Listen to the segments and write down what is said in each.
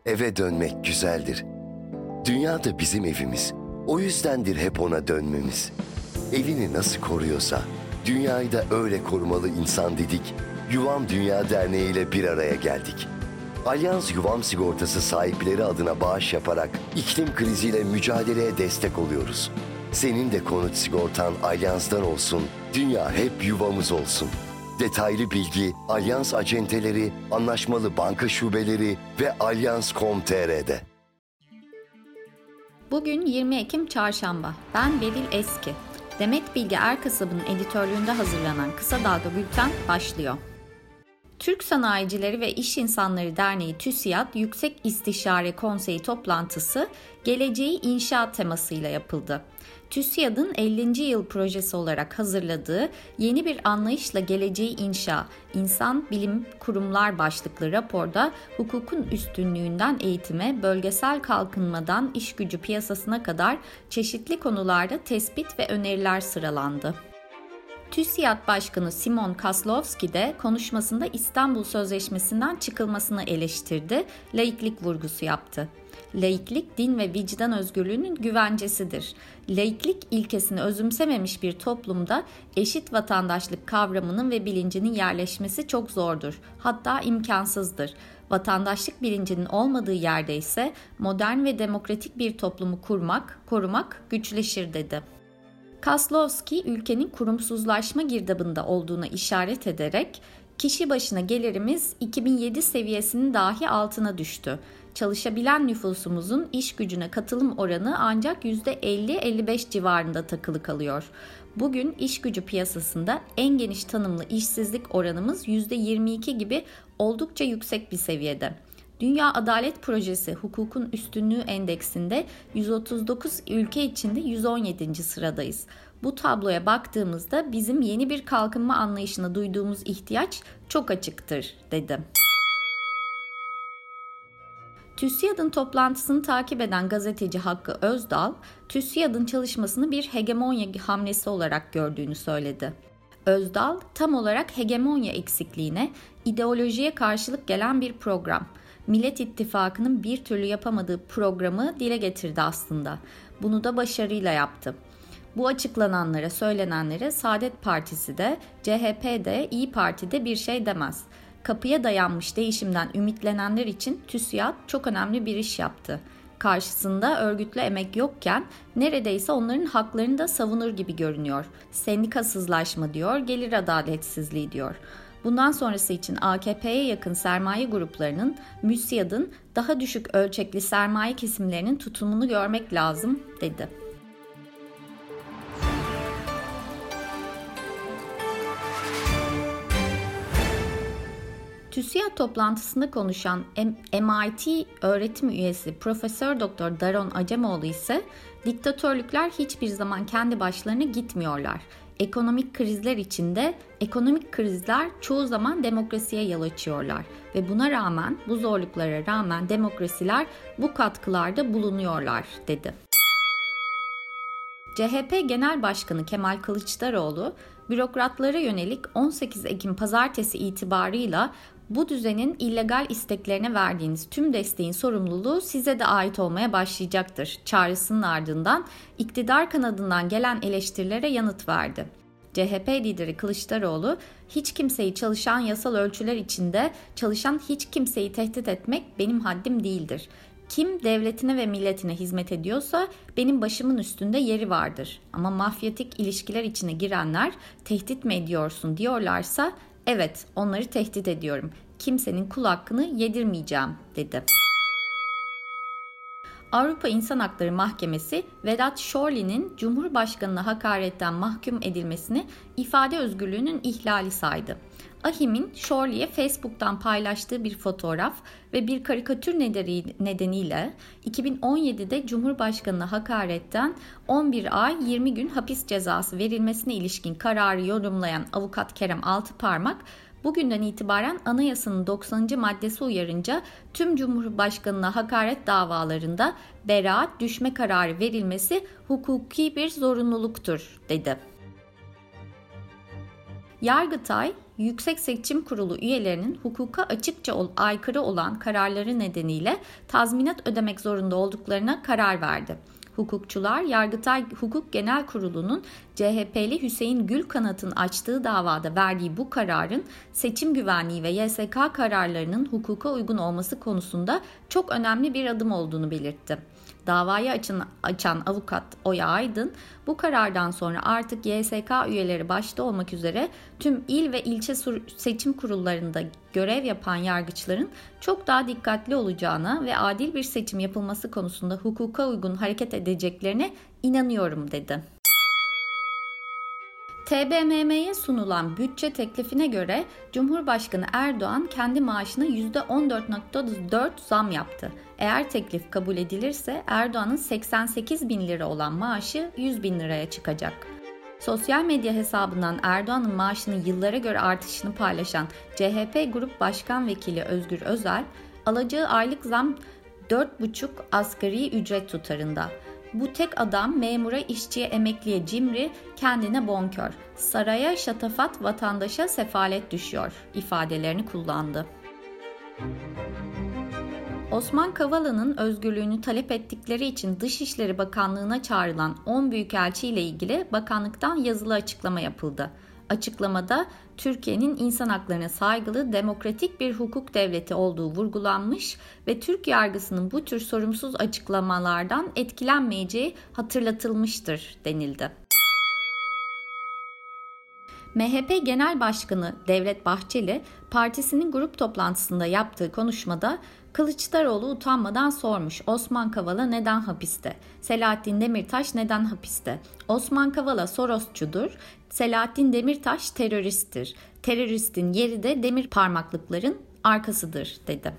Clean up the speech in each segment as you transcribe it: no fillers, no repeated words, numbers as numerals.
Eve dönmek güzeldir. Dünya da bizim evimiz. O yüzdendir hep ona dönmemiz. Evini nasıl koruyorsa, dünyayı da öyle korumalı insan dedik. Yuvam Dünya Derneği ile bir araya geldik. Alyans Yuvam Sigortası sahipleri adına bağış yaparak iklim kriziyle mücadeleye destek oluyoruz. Senin de konut sigortan Alyans'tan olsun, dünya hep yuvamız olsun. Detaylı bilgi Alyans acenteleri, anlaşmalı banka şubeleri ve alyans.com.tr'de. Bugün 20 Ekim Çarşamba. Ben Beril Eski. Demet Bilge Erkasab'ın editörlüğünde hazırlanan Kısa Dalga Bülten başlıyor. Türk Sanayicileri ve İş İnsanları Derneği TÜSİAD Yüksek İstişare Konseyi toplantısı Geleceği İnşa temasıyla yapıldı. TÜSİAD'ın 50. yıl projesi olarak hazırladığı Yeni Bir Anlayışla Geleceği İnşa, İnsan Bilim Kurumlar başlıklı raporda hukukun üstünlüğünden eğitime, bölgesel kalkınmadan iş gücü piyasasına kadar çeşitli konularda tespit ve öneriler sıralandı. TÜSİAD Başkanı Simon Kaslovski de konuşmasında İstanbul Sözleşmesi'nden çıkılmasını eleştirdi, laiklik vurgusu yaptı. Laiklik, din ve vicdan özgürlüğünün güvencesidir. Laiklik ilkesini özümsememiş bir toplumda eşit vatandaşlık kavramının ve bilincinin yerleşmesi çok zordur, hatta imkansızdır. Vatandaşlık bilincinin olmadığı yerde ise modern ve demokratik bir toplumu kurmak, korumak güçleşir dedi. Kaslovski, ülkenin kurumsuzlaşma girdabında olduğuna işaret ederek, kişi başına gelirimiz 2007 seviyesinin dahi altına düştü. Çalışabilen nüfusumuzun iş gücüne katılım oranı ancak %50-55 civarında takılı kalıyor. Bugün iş gücü piyasasında en geniş tanımlı işsizlik oranımız %22 gibi oldukça yüksek bir seviyede. Dünya Adalet Projesi Hukukun Üstünlüğü Endeksinde 139 ülke içinde 117. sıradayız. Bu tabloya baktığımızda bizim yeni bir kalkınma anlayışına duyduğumuz ihtiyaç çok açıktır, dedi. TÜSİAD'ın toplantısını takip eden gazeteci Hakkı Özdal, TÜSİAD'ın çalışmasını bir hegemonya hamlesi olarak gördüğünü söyledi. Özdal, tam olarak hegemonya eksikliğine, ideolojiye karşılık gelen bir program. Millet İttifakı'nın bir türlü yapamadığı programı dile getirdi aslında. Bunu da başarıyla yaptı. Bu açıklananlara, söylenenlere Saadet Partisi de, CHP de, İYİ Parti de bir şey demez. Kapıya dayanmış değişimden ümitlenenler için TÜSİAD çok önemli bir iş yaptı. Karşısında örgütlü emek yokken neredeyse onların haklarını da savunur gibi görünüyor. Sendikasızlaşma diyor, gelir adaletsizliği diyor. Bundan sonrası için AKP'ye yakın sermaye gruplarının, MÜSİAD'ın daha düşük ölçekli sermaye kesimlerinin tutumunu görmek lazım, dedi. TÜSİAD toplantısında konuşan MIT öğretim üyesi Profesör Doktor Daron Acemoğlu ise diktatörlükler hiçbir zaman kendi başlarına gitmiyorlar. Ekonomik krizler içinde ekonomik krizler çoğu zaman demokrasiye yol açıyorlar ve buna rağmen, bu zorluklara rağmen demokrasiler bu katkılarda bulunuyorlar, dedi. CHP Genel Başkanı Kemal Kılıçdaroğlu, bürokratlara yönelik 18 Ekim pazartesi itibarıyla bu düzenin illegal isteklerine verdiğiniz tüm desteğin sorumluluğu size de ait olmaya başlayacaktır çağrısının ardından iktidar kanadından gelen eleştirilere yanıt verdi. CHP lideri Kılıçdaroğlu, hiç kimseyi çalışan yasal ölçüler içinde çalışan hiç kimseyi tehdit etmek benim haddim değildir. Kim devletine ve milletine hizmet ediyorsa benim başımın üstünde yeri vardır. Ama mafyatik ilişkiler içine girenler tehdit mi ediyorsun diyorlarsa evet, onları tehdit ediyorum. Kimsenin kul hakkını yedirmeyeceğim, dedi. Avrupa İnsan Hakları Mahkemesi Vedat Şorli'nin Cumhurbaşkanı'na hakaretten mahkum edilmesini ifade özgürlüğünün ihlali saydı. AİHM'in Şorli'ye Facebook'tan paylaştığı bir fotoğraf ve bir karikatür nedeniyle 2017'de Cumhurbaşkanı'na hakaretten 11 ay 20 gün hapis cezası verilmesine ilişkin kararı yorumlayan avukat Kerem Altıparmak, bugünden itibaren anayasanın 90. maddesi uyarınca tüm Cumhurbaşkanı'na hakaret davalarında beraat düşme kararı verilmesi hukuki bir zorunluluktur, dedi. Yargıtay, Yüksek Seçim Kurulu üyelerinin hukuka açıkça aykırı olan kararları nedeniyle tazminat ödemek zorunda olduklarına karar verdi. Hukukçular, Yargıtay Hukuk Genel Kurulu'nun CHP'li Hüseyin Gülkanat'ın açtığı davada verdiği bu kararın seçim güvenliği ve YSK kararlarının hukuka uygun olması konusunda çok önemli bir adım olduğunu belirtti. Davayı açan avukat Oya Aydın, bu karardan sonra artık YSK üyeleri başta olmak üzere tüm il ve ilçe seçim kurullarında görev yapan yargıçların çok daha dikkatli olacağına ve adil bir seçim yapılması konusunda hukuka uygun hareket edeceklerine inanıyorum dedi. TBMM'ye sunulan bütçe teklifine göre Cumhurbaşkanı Erdoğan kendi maaşına %14.4 zam yaptı. Eğer teklif kabul edilirse Erdoğan'ın 88 bin lira olan maaşı 100 bin liraya çıkacak. Sosyal medya hesabından Erdoğan'ın maaşının yıllara göre artışını paylaşan CHP Grup Başkan Vekili Özgür Özel, alacağı aylık zam 4,5 asgari ücret tutarında. Bu tek adam memura, işçiye, emekliye cimri, kendine bonkör. Saraya şatafat, vatandaşa sefalet düşüyor ifadelerini kullandı. Osman Kavala'nın özgürlüğünü talep ettikleri için Dışişleri Bakanlığı'na çağrılan 10 büyükelçi ile ilgili bakanlıktan yazılı açıklama yapıldı. Açıklamada Türkiye'nin insan haklarına saygılı, demokratik bir hukuk devleti olduğu vurgulanmış ve Türk yargısının bu tür sorumsuz açıklamalardan etkilenmeyeceği hatırlatılmıştır denildi. MHP Genel Başkanı Devlet Bahçeli, partisinin grup toplantısında yaptığı konuşmada Kılıçdaroğlu utanmadan sormuş: Osman Kavala neden hapiste? Selahattin Demirtaş neden hapiste? Osman Kavala Sorosçudur, Selahattin Demirtaş teröristtir. Teröristin yeri de demir parmaklıkların arkasıdır dedi.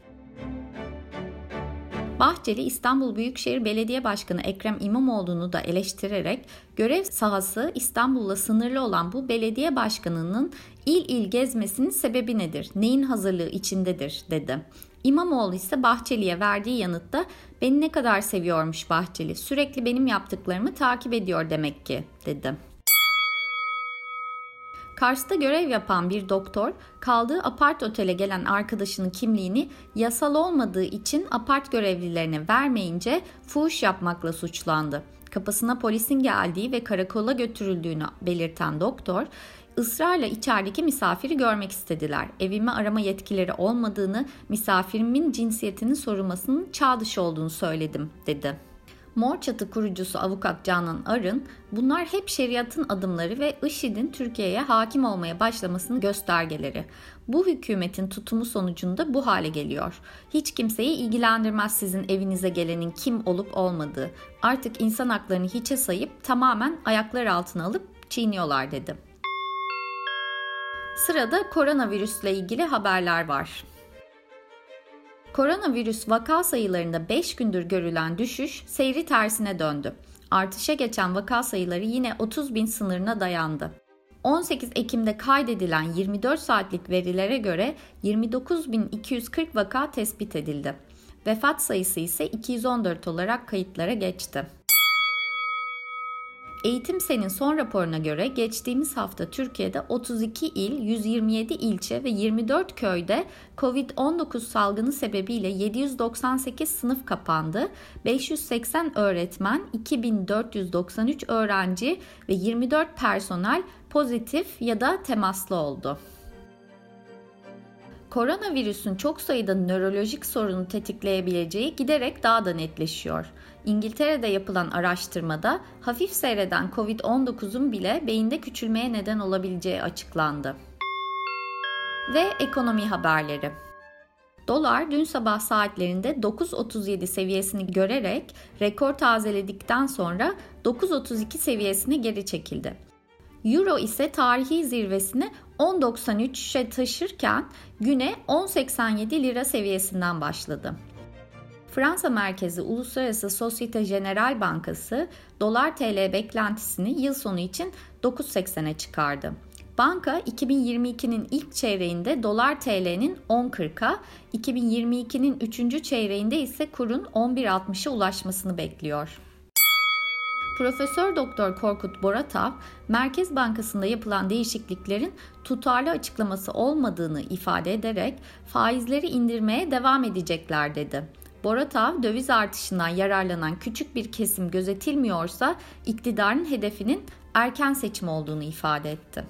Bahçeli, İstanbul Büyükşehir Belediye Başkanı Ekrem İmamoğlu'nu da eleştirerek görev sahası İstanbul'la sınırlı olan bu belediye başkanının il il gezmesinin sebebi nedir, neyin hazırlığı içindedir dedi. İmamoğlu ise Bahçeli'ye verdiği yanıtta beni ne kadar seviyormuş Bahçeli, sürekli benim yaptıklarımı takip ediyor demek ki dedi. Kars'ta görev yapan bir doktor, kaldığı apart otele gelen arkadaşının kimliğini yasal olmadığı için apart görevlilerine vermeyince fuhuş yapmakla suçlandı. Kapısına polisin geldiği ve karakola götürüldüğünü belirten doktor, ısrarla içerideki misafiri görmek istediler. Evimi arama yetkileri olmadığını, misafirimin cinsiyetinin sorulmasının çağ dışı olduğunu söyledim dedi. Mor Çatı kurucusu avukat Canan Arın, bunlar hep şeriatın adımları ve IŞİD'in Türkiye'ye hakim olmaya başlamasının göstergeleri. Bu hükümetin tutumu sonucunda bu hale geliyor. Hiç kimseyi ilgilendirmez sizin evinize gelenin kim olup olmadığı. Artık insan haklarını hiçe sayıp tamamen ayaklar altına alıp çiğniyorlar dedi. Sırada koronavirüsle ilgili haberler var. Koronavirüs vaka sayılarında 5 gündür görülen düşüş seyri tersine döndü. Artışa geçen vaka sayıları yine 30 bin sınırına dayandı. 18 Ekim'de kaydedilen 24 saatlik verilere göre 29.240 vaka tespit edildi. Vefat sayısı ise 214 olarak kayıtlara geçti. Eğitim.Sen'in son raporuna göre geçtiğimiz hafta Türkiye'de 32 il, 127 ilçe ve 24 köyde Covid-19 salgını sebebiyle 798 sınıf kapandı, 580 öğretmen, 2493 öğrenci ve 24 personel pozitif ya da temaslı oldu. Koronavirüsün çok sayıda nörolojik sorunu tetikleyebileceği giderek daha da netleşiyor. İngiltere'de yapılan araştırmada hafif seyreden Covid-19'un bile beyinde küçülmeye neden olabileceği açıklandı. Ve ekonomi haberleri. Dolar dün sabah saatlerinde 9.37 seviyesini görerek rekor tazeledikten sonra 9.32 seviyesine geri çekildi. Euro ise tarihi zirvesini 10.93'e taşırken güne 10.87 lira seviyesinden başladı. Fransa merkezi Uluslararası Societe Generale Bankası dolar TL beklentisini yıl sonu için 9.80'e çıkardı. Banka 2022'nin ilk çeyreğinde dolar TL'nin 10.40'a, 2022'nin 3. çeyreğinde ise kurun 11.60'a ulaşmasını bekliyor. Profesör Doktor Korkut Boratav, Merkez Bankası'nda yapılan değişikliklerin tutarlı açıklaması olmadığını ifade ederek faizleri indirmeye devam edecekler dedi. Boratav, döviz artışından yararlanan küçük bir kesim gözetilmiyorsa iktidarın hedefinin erken seçim olduğunu ifade etti.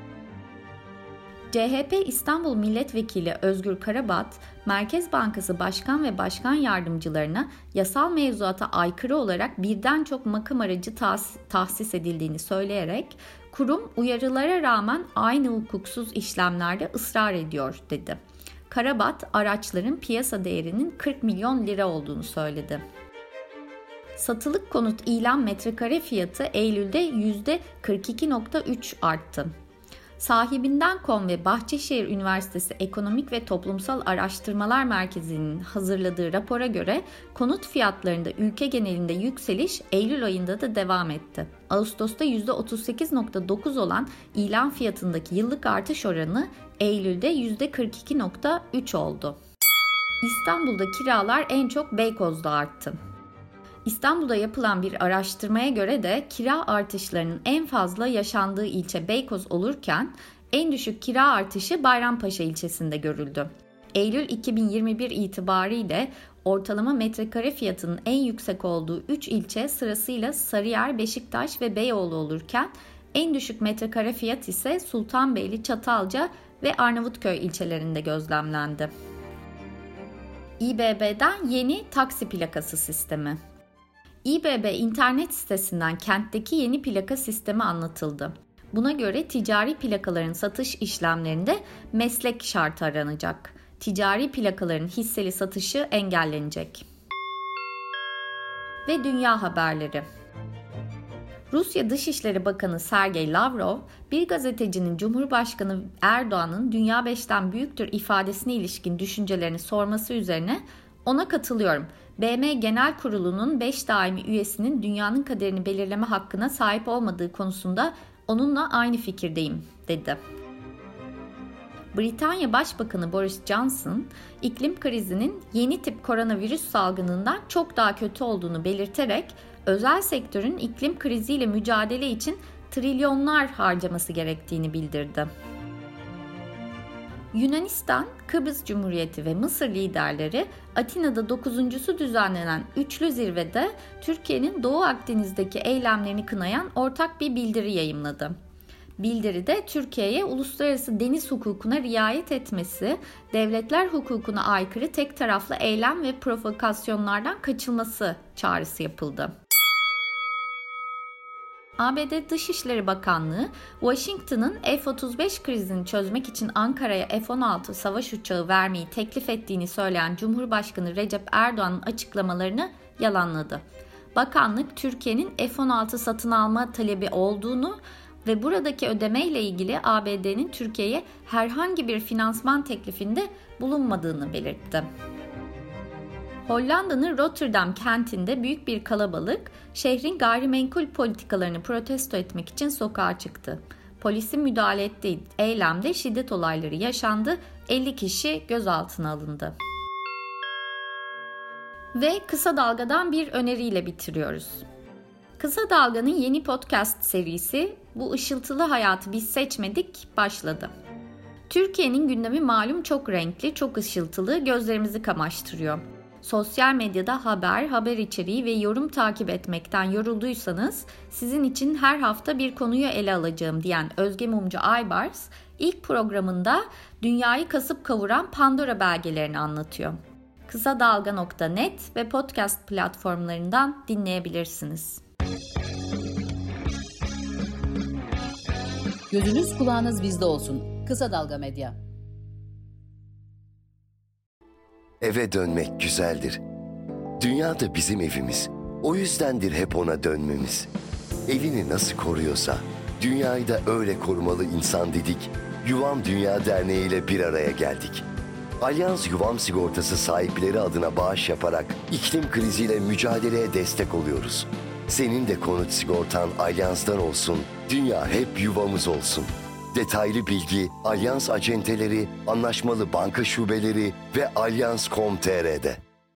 CHP İstanbul Milletvekili Özgür Karabat, Merkez Bankası Başkan ve Başkan Yardımcılarına yasal mevzuata aykırı olarak birden çok makam aracı tahsis edildiğini söyleyerek, kurum uyarılara rağmen aynı hukuksuz işlemlerde ısrar ediyor dedi. Karabat, araçların piyasa değerinin 40 milyon lira olduğunu söyledi. Satılık konut ilan metrekare fiyatı Eylül'de %42.3 arttı. Sahibinden.com ve Bahçeşehir Üniversitesi Ekonomik ve Toplumsal Araştırmalar Merkezi'nin hazırladığı rapora göre konut fiyatlarında ülke genelinde yükseliş Eylül ayında da devam etti. Ağustos'ta %38.9 olan ilan fiyatındaki yıllık artış oranı Eylül'de %42.3 oldu. İstanbul'da kiralar en çok Beykoz'da arttı. İstanbul'da yapılan bir araştırmaya göre de kira artışlarının en fazla yaşandığı ilçe Beykoz olurken en düşük kira artışı Bayrampaşa ilçesinde görüldü. Eylül 2021 itibariyle ortalama metrekare fiyatının en yüksek olduğu 3 ilçe sırasıyla Sarıyer, Beşiktaş ve Beyoğlu olurken en düşük metrekare fiyat ise Sultanbeyli, Çatalca ve Arnavutköy ilçelerinde gözlemlendi. İBB'den yeni taksi plakası sistemi. İBB internet sitesinden kentteki yeni plaka sistemi anlatıldı. Buna göre ticari plakaların satış işlemlerinde meslek şartı aranacak. Ticari plakaların hisseli satışı engellenecek. Ve dünya haberleri. Rusya Dışişleri Bakanı Sergey Lavrov, bir gazetecinin Cumhurbaşkanı Erdoğan'ın "Dünya 5'ten büyüktür" ifadesine ilişkin düşüncelerini sorması üzerine "Ona katılıyorum. BM Genel Kurulu'nun 5 daimi üyesinin dünyanın kaderini belirleme hakkına sahip olmadığı konusunda onunla aynı fikirdeyim," dedi. Britanya Başbakanı Boris Johnson, iklim krizinin yeni tip koronavirüs salgınından çok daha kötü olduğunu belirterek özel sektörün iklim kriziyle mücadele için trilyonlar harcaması gerektiğini bildirdi. Yunanistan, Kıbrıs Cumhuriyeti ve Mısır liderleri Atina'da 9.'su düzenlenen üçlü zirvede Türkiye'nin Doğu Akdeniz'deki eylemlerini kınayan ortak bir bildiri yayımladı. Bildiride Türkiye'ye uluslararası deniz hukukuna riayet etmesi, devletler hukukuna aykırı tek taraflı eylem ve provokasyonlardan kaçınması çağrısı yapıldı. ABD Dışişleri Bakanlığı, Washington'ın F-35 krizini çözmek için Ankara'ya F-16 savaş uçağı vermeyi teklif ettiğini söyleyen Cumhurbaşkanı Recep Erdoğan'ın açıklamalarını yalanladı. Bakanlık, Türkiye'nin F-16 satın alma talebi olduğunu ve buradaki ödemeyle ilgili ABD'nin Türkiye'ye herhangi bir finansman teklifinde bulunmadığını belirtti. Hollanda'nın Rotterdam kentinde büyük bir kalabalık şehrin gayrimenkul politikalarını protesto etmek için sokağa çıktı. Polisin müdahale ettiği eylemde şiddet olayları yaşandı, 50 kişi gözaltına alındı. Ve Kısa Dalga'dan bir öneriyle bitiriyoruz. Kısa Dalga'nın yeni podcast serisi "Bu ışıltılı hayatı biz seçmedik" başladı. Türkiye'nin gündemi malum çok renkli, çok ışıltılı, gözlerimizi kamaştırıyor. Sosyal medyada haber içeriği ve yorum takip etmekten yorulduysanız sizin için her hafta bir konuyu ele alacağım diyen Özge Mumcu Aybars ilk programında dünyayı kasıp kavuran Pandora belgelerini anlatıyor. Kısadalga.net ve podcast platformlarından dinleyebilirsiniz. Gözünüz kulağınız bizde olsun. Kısa Dalga Medya. Eve dönmek güzeldir. Dünya da bizim evimiz. O yüzdendir hep ona dönmemiz. Evini nasıl koruyorsa, dünyayı da öyle korumalı insan dedik. Yuvam Dünya Derneği ile bir araya geldik. Alyans Yuvam Sigortası sahipleri adına bağış yaparak iklim kriziyle mücadeleye destek oluyoruz. Senin de konut sigortan Alyans'tan olsun, dünya hep yuvamız olsun. Detaylı bilgi Alyans acenteleri, anlaşmalı banka şubeleri ve Alyans.com.tr'de.